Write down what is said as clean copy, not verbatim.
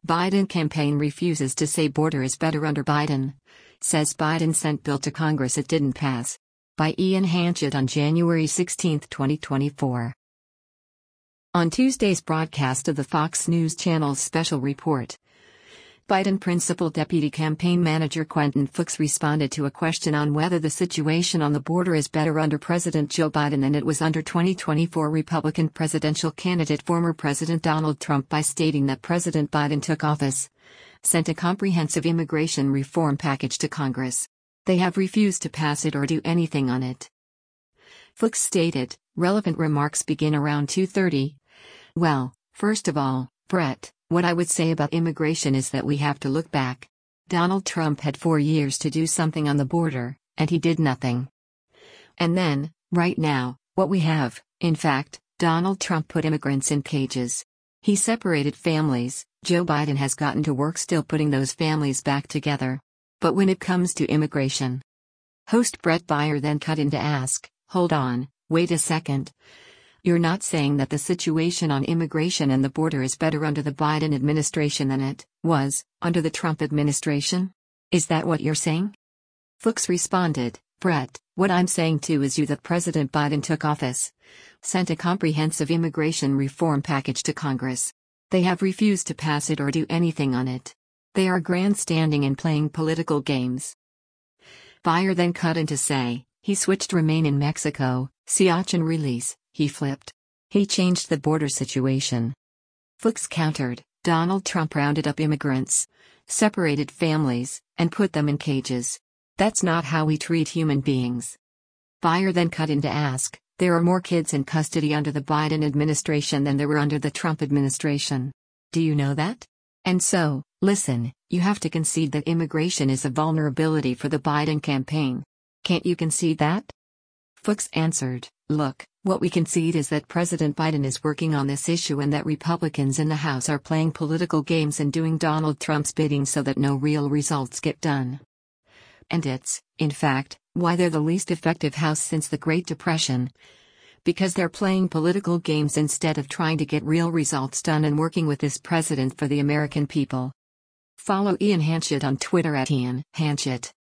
Biden campaign refuses to say border is better under Biden. Says Biden sent bill to Congress it didn't pass. By Ian Hanchett on January 16, 2024. On Tuesday's broadcast of the Fox News Channel's special report, Biden Principal Deputy Campaign Manager Quentin Fuchs responded to a question on whether the situation on the border is better under President Joe Biden than it was under 2024 Republican presidential candidate former President Donald Trump by stating that President Biden took office, sent a comprehensive immigration reform package to Congress. They have refused to pass it or do anything on it. Fuchs stated, relevant remarks begin around 2:30. Well, first of all, Brett, what I would say about immigration is that we have to look back. Donald Trump had 4 years to do something on the border, and he did nothing. And then, right now, what we have, in fact, Donald Trump put immigrants in cages. He separated families. Joe Biden has gotten to work still putting those families back together. But when it comes to immigration, host Brett Baier then cut in to ask, hold on, wait a second. You're not saying that the situation on immigration and the border is better under the Biden administration than it was under the Trump administration? Is that what you're saying? Fuchs responded, Brett, what I'm saying too is that President Biden took office, sent a comprehensive immigration reform package to Congress. They have refused to pass it or do anything on it. They are grandstanding and playing political games. Baier then cut in to say, he switched remain in Mexico, Siach and release. He flipped. He changed the border situation. Fuchs countered, Donald Trump rounded up immigrants, separated families, and put them in cages. That's not how we treat human beings. Baier then cut in to ask, there are more kids in custody under the Biden administration than there were under the Trump administration. Do you know that? And so, listen, you have to concede that immigration is a vulnerability for the Biden campaign. Can't you concede that? Fuchs answered, look, what we concede is that President Biden is working on this issue and that Republicans in the House are playing political games and doing Donald Trump's bidding so that no real results get done. And it's, in fact, why they're the least effective House since the Great Depression. Because they're playing political games instead of trying to get real results done and working with this president for the American people. Follow Ian Hanchett on Twitter @IanHanchett.